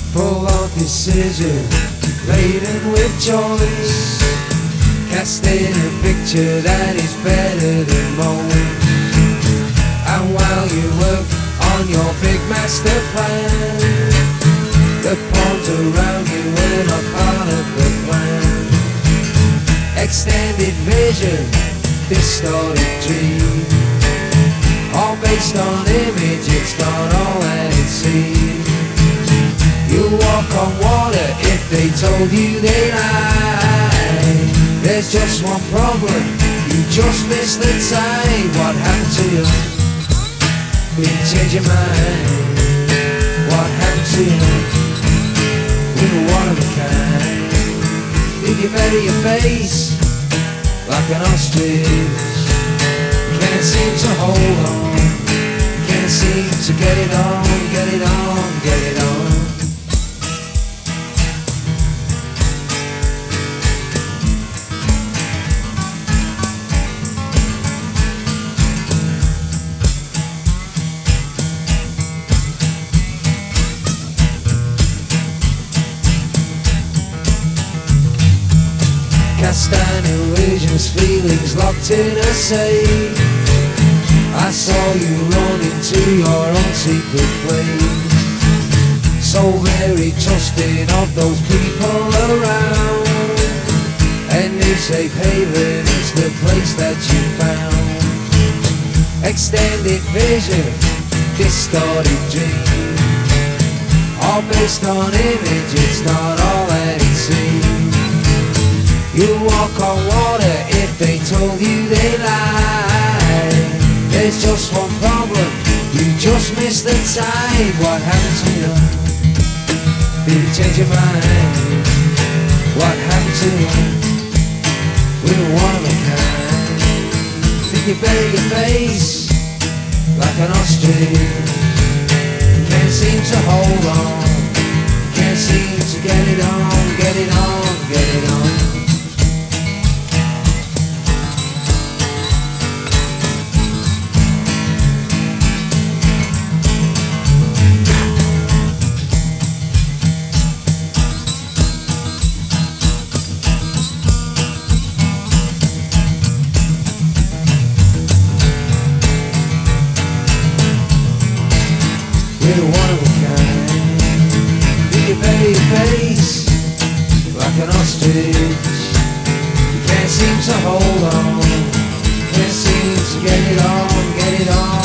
full of decision, laden with choice, casting a picture that is better than most. And while you work on your big master plan, the pawns around you were not part of the plan. Extended vision, distorted dream, all based on image, it's not all that it seems. You walk on water if they told you they lied. There's just one problem, you just missed the tide. What happened to you? Did you change your mind? What happened to you? We were one of a kind. Did you bury your face like an ostrich? Can't seem to hold on, can't seem to get it on, get it on, get it on. Cast down illusions, feelings locked in a safe. I saw you run into your own secret place, so very trusting of those people around. A new safe haven is the place that you found. Extended vision, distorted dream, all based on image, it's not all that it seems. You walk on water if they told you they lied. There's just one problem, you just missed the tide. What happened to you? Did you change your mind? What happened to you? We were one of a kind. Did you bury your face like an ostrich? Can't seem to hold on, can't seem to get it on, get it on, get it on. We're one of a kind. Did you bury your face like an ostrich? You can't seem to hold on, can't seem to get it on, get it on.